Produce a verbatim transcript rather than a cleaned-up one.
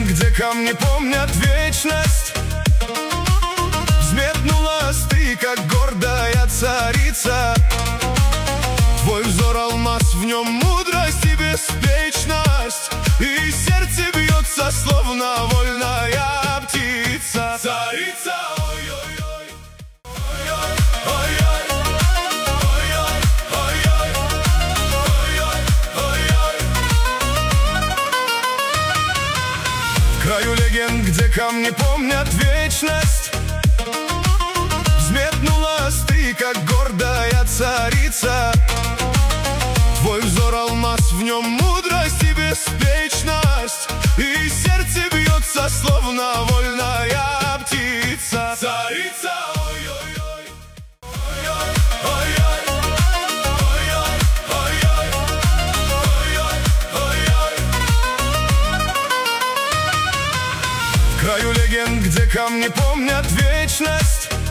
где камни помнят вечность, взметнулась ты, как гордая царица. Твой взор алмаз, в нем мудрость и беспечность, и сердце бьется, словно вольная птица. Царица, ой-ой-ой, ой-ой, ой-ой, ой-ой, ой-ой, ой-ой. В краю легенд, где камни помнят вечность, взметнулась ты, как гордая царица. Твой взор алмаз, в нем мудрость и беспечность, и сердце бьется, словно вольная птица. Царица, ой-ой-ой, ой-ой, ой-ой, ой-ой, ой-ой, ой-ой, ой-ой. В краю легенд, где камни помнят вечность,